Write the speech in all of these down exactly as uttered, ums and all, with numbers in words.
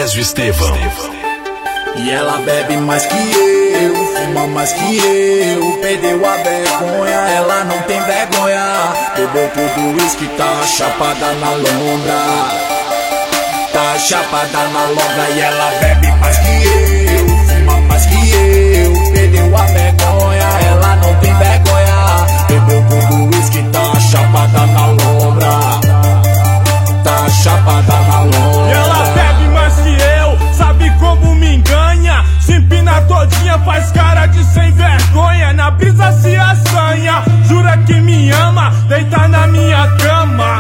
Césio Estevão. E ela bebe mais que eu, fuma mais que eu, perdeu a vergonha, ela não tem vergonha. Bebeu tudo uísque, tá chapada na lombra, tá chapada na lombra. E ela bebe mais que eu, fuma mais que eu, perdeu a vergonha, ela não tem vergonha. Bebeu tudo uísque, tá chapada na lombra, tá chapada na lombra. E ela bebe mais que eu, sabe como me enganha, se empina todinha, faz cara de sem vergonha, na brisa se assanha, jura que me ama, deita na minha cama.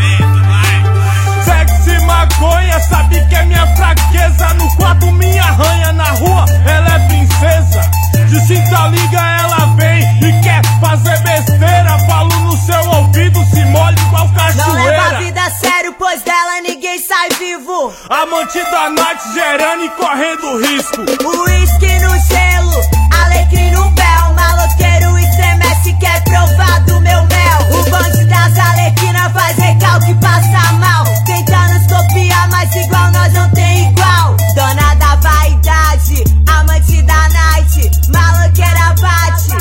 Sexy maconha, sabe que é minha fraqueza, no quarto me arranha, na rua ela é princesa, de cinta liga ela vem e quer fazer besteira, falo no seu ouvido, se molha igual cachoeira. Não leva a vida a sério, pois dela ninguém sai vivo. Amante da noite gerando e correndo risco. Uísque no gelo, alecrim no véu, maloqueiro estremece, quer provar do meu mel. O bonde das alequinas faz recalque e passa mal, tentando nos copiar, mas igual nós não tem igual. Dona da vaidade, amante da night, maloqueira bate.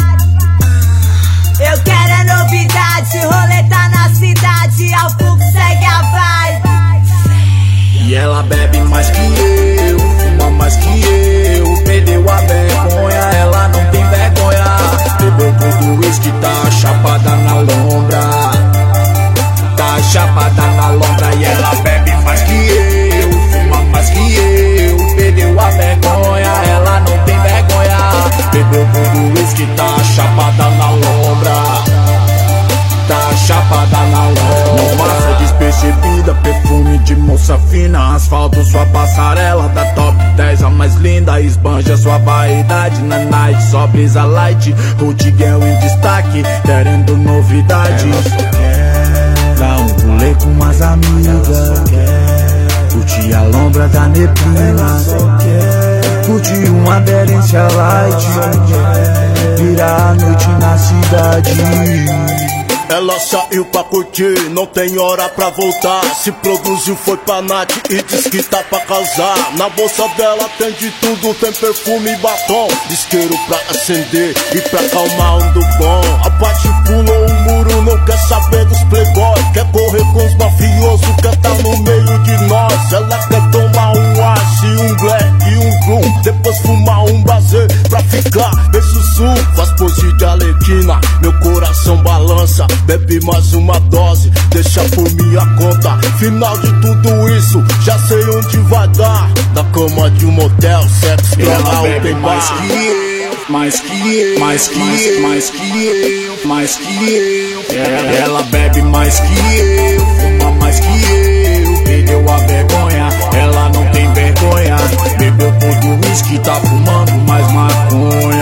Eu quero é novidade, roleta na cidade, ao fogo segue a vibe. E ela bebe mais que eu, fuma mais que eu, perdeu a vergonha, ela não tem vergonha. Bebeu tudo uísque, tá chapada na lombra, tá chapada na lombra. E ela bebe mais que eu, fuma mais que eu, perdeu a vergonha, ela não tem vergonha. Bebeu tudo uísque, tá chapada na lombra, tá chapada na lombra. Não passa despercebida, perfume de moça fina, asfalto sua passarela, da top dez a mais linda, esbanja sua vaidade na night, só brisa light, Rodriguel em destaque, querendo novidade. Ela só quer dar um rolê com as amigas, curtir a lombra da neblina, curtir uma aderência light, virar a noite na cidade. Ela saiu pra curtir, não tem hora pra voltar, se produziu, foi pra Nath e diz que tá pra casar. Na bolsa dela tem de tudo, tem perfume e batom, isqueiro pra acender e pra acalmar um do bom. A parte pulou o muro, não quer saber dos playboy, quer correr com os mafiosos, quer tá no meio de nós. Ela quer tomar um ice, um black e um gloom, depois fumar um bazer pra ficar bem sussu. Faz pose de alequina, meu coração balança, bebe mais uma dose, deixa por minha conta. Final de tudo isso, já sei onde vai dar, na cama de um motel, sexo, droga, open bar. Mais que eu, mais que eu, mais que eu, mais que eu, mais que eu. Ela bebe mais que eu, fuma mais que eu, perdeu a vergonha, ela não tem vergonha. Bebeu todo uísque, tá fumando mais maconha.